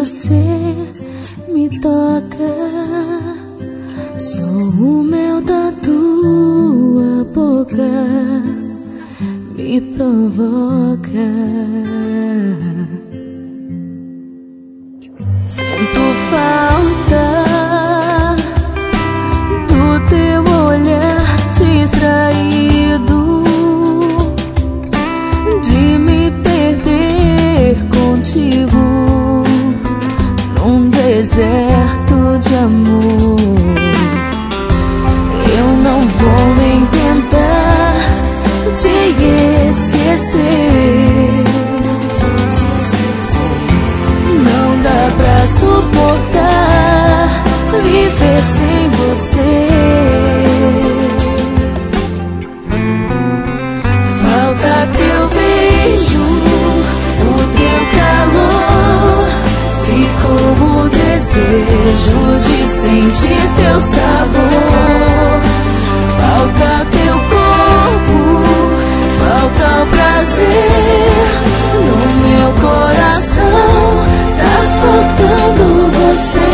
você me toca, sou o mel da tua boca, me provoca. Sinto falta do teu olhar distraído, de me perder contigo num deserto de amor. Eu não vou nem tentar te esquecer, não dá pra suportar viver sem você. Falta teu beijo, o teu calor, ficou o desejo de sentir teu sabor. Falta teu corpo, falta o prazer no meu coração, tá faltando você.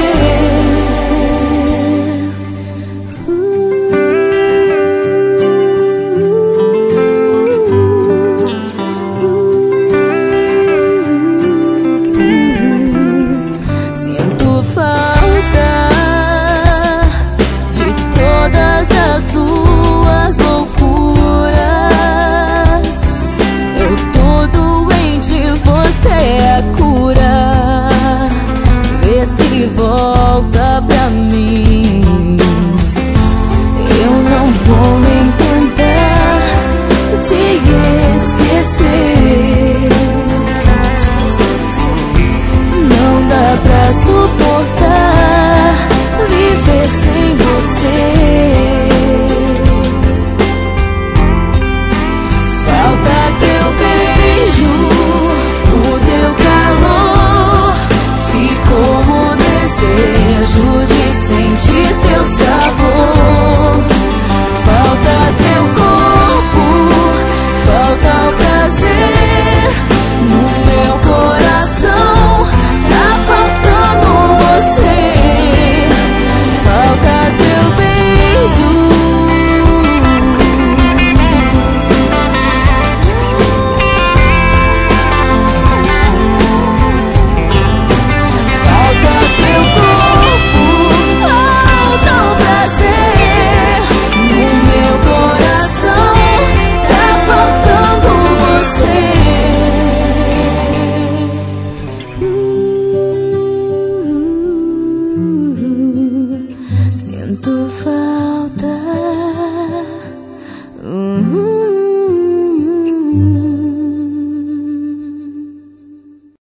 Sinto falta de todas as suas loucuras. Eu tô doente, você é a cura. Vê se volta pra mim. Eu não vou nem tentar te esquecer, não dá pra suportar viver sem você. Falta teu beijo, o teu calor, ficou o desejo de sentir teu sabor. Falta teu corpo, falta o prazer no meu coração, tá faltando você. Falta teu beijo, falta teu corpo, falta o prazer no meu coração, tá faltando você. Sinto falta